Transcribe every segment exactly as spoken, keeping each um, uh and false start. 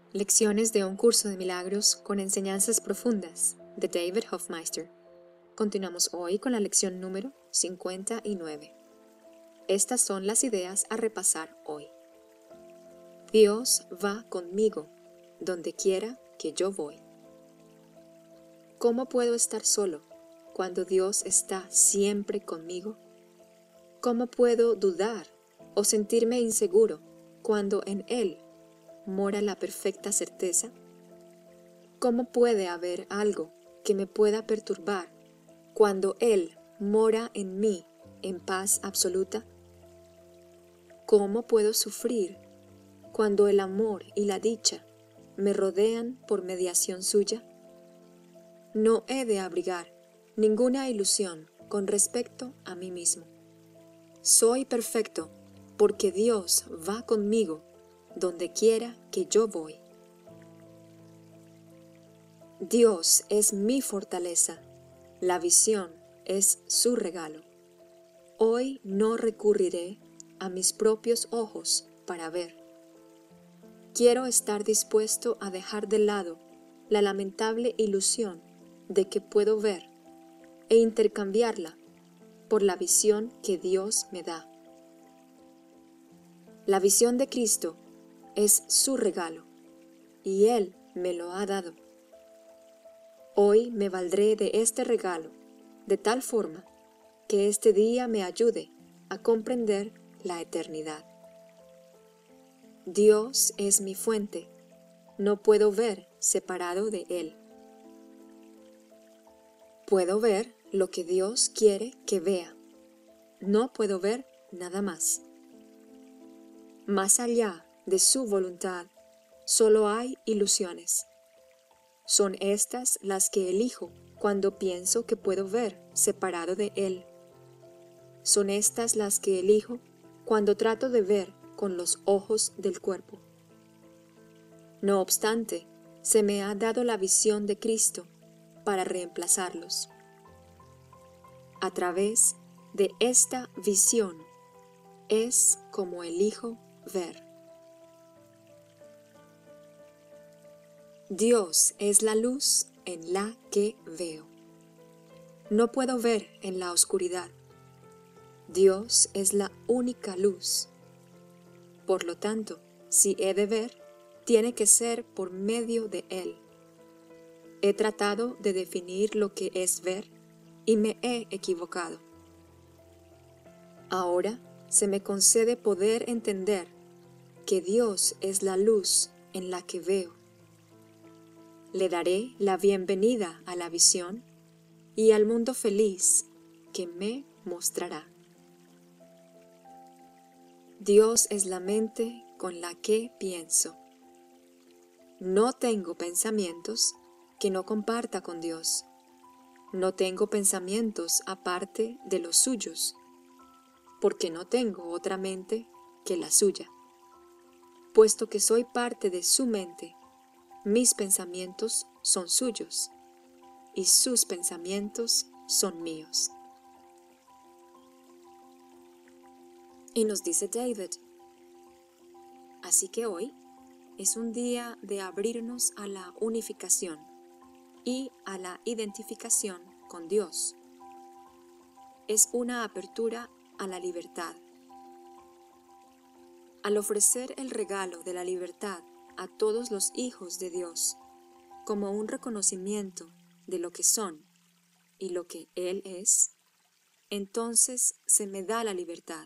Lecciones de un curso de milagros con enseñanzas profundas de David Hoffmeister. Continuamos hoy con la lección número cincuenta y nueve. Estas son las ideas a repasar hoy. Dios va conmigo donde quiera que yo voy. ¿Cómo puedo estar solo cuando Dios está siempre conmigo? ¿Cómo puedo dudar o sentirme inseguro cuando en Él mora la perfecta certeza? ¿Cómo puede haber algo que me pueda perturbar cuando Él mora en mí en paz absoluta? ¿Cómo puedo sufrir cuando el amor y la dicha me rodean por mediación suya? No he de abrigar ninguna ilusión con respecto a mí mismo. Soy perfecto porque Dios va conmigo donde quiera que yo voy. Dios es mi fortaleza, la visión es su regalo. Hoy no recurriré a mis propios ojos para ver. Quiero estar dispuesto a dejar de lado la lamentable ilusión de que puedo ver e intercambiarla por la visión que Dios me da. La visión de Cristo es su regalo, y Él me lo ha dado. Hoy me valdré de este regalo, de tal forma que este día me ayude a comprender la eternidad. Dios es mi fuente, no puedo ver separado de Él. Puedo ver lo que Dios quiere que vea, no puedo ver nada más. Más allá de su voluntad, solo hay ilusiones. Son estas las que elijo cuando pienso que puedo ver separado de Él. Son estas las que elijo cuando trato de ver con los ojos del cuerpo. No obstante, se me ha dado la visión de Cristo para reemplazarlos. A través de esta visión es como elijo ver. Dios es la luz en la que veo. No puedo ver en la oscuridad. Dios es la única luz. Por lo tanto, si he de ver, tiene que ser por medio de Él. He tratado de definir lo que es ver y me he equivocado. Ahora se me concede poder entender que Dios es la luz en la que veo. Le daré la bienvenida a la visión y al mundo feliz que me mostrará. Dios es la mente con la que pienso. No tengo pensamientos que no comparta con Dios. No tengo pensamientos aparte de los suyos, porque no tengo otra mente que la suya. Puesto que soy parte de su mente, mis pensamientos son suyos, y sus pensamientos son míos. Y nos dice David, así que hoy es un día de abrirnos a la unificación y a la identificación con Dios. Es una apertura a la libertad. Al ofrecer el regalo de la libertad a todos los hijos de Dios, como un reconocimiento de lo que son y lo que Él es, entonces se me da la libertad.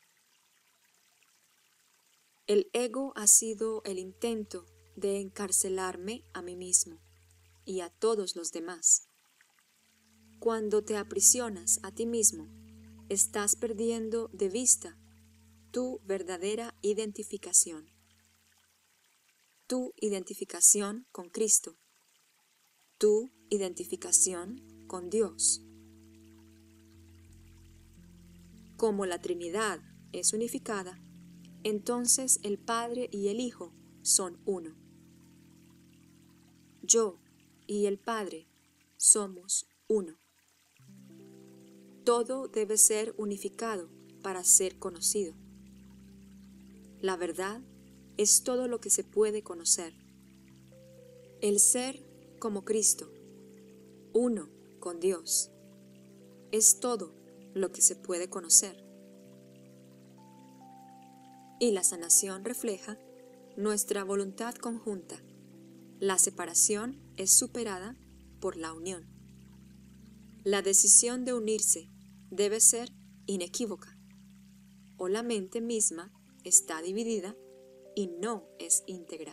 El ego ha sido el intento de encarcelarme a mí mismo y a todos los demás. Cuando te aprisionas a ti mismo, estás perdiendo de vista tu verdadera identificación. Tu identificación con Cristo. Tu identificación con Dios. Como la Trinidad es unificada, entonces el Padre y el Hijo son uno. Yo y el Padre somos uno. Todo debe ser unificado para ser conocido. La verdad es todo lo que se puede conocer. El ser como Cristo, uno con Dios, es todo lo que se puede conocer. Y la sanación refleja nuestra voluntad conjunta. La separación es superada por la unión. La decisión de unirse debe ser inequívoca, o la mente misma está dividida y no es íntegra.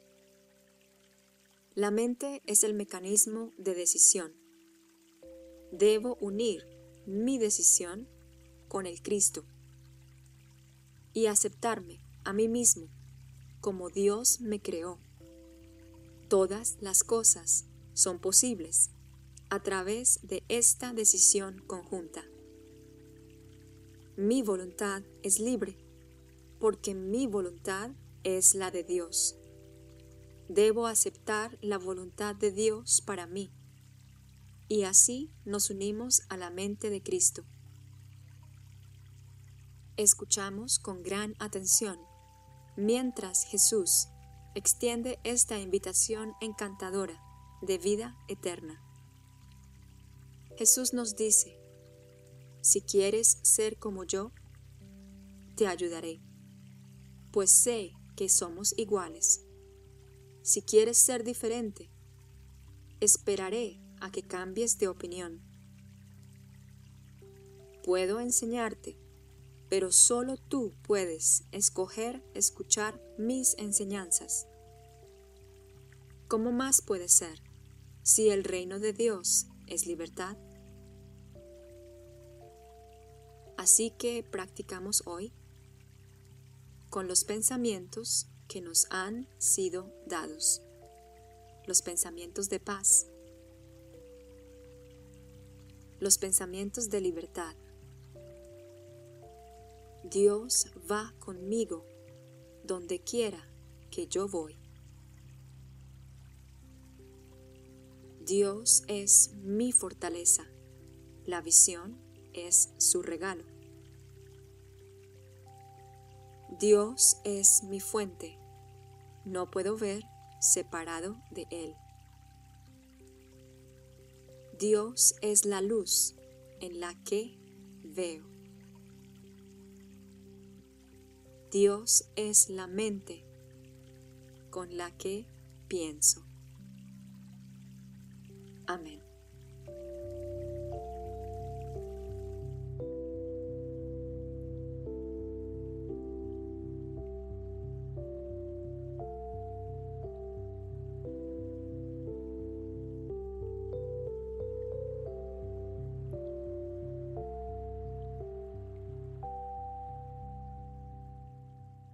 La mente es el mecanismo de decisión. Debo unir mi decisión con el Cristo y aceptarme a mí mismo como Dios me creó. Todas las cosas son posibles a través de esta decisión conjunta. Mi voluntad es libre porque mi voluntad es la de Dios. Debo aceptar la voluntad de Dios para mí y así nos unimos a la mente de Cristo. Escuchamos con gran atención mientras Jesús extiende esta invitación encantadora de vida eterna. Jesús nos dice: si quieres ser como yo, te ayudaré, pues sé que somos iguales. Si quieres ser diferente, esperaré a que cambies de opinión. Puedo enseñarte, pero solo tú puedes escoger escuchar mis enseñanzas. ¿Cómo más puede ser si el reino de Dios es libertad? Así que practicamos hoy con los pensamientos que nos han sido dados, los pensamientos de paz, los pensamientos de libertad. Dios va conmigo donde quiera que yo voy. Dios es mi fortaleza, la visión es su regalo. Dios es mi fuente, no puedo ver separado de Él. Dios es la luz en la que veo. Dios es la mente con la que pienso.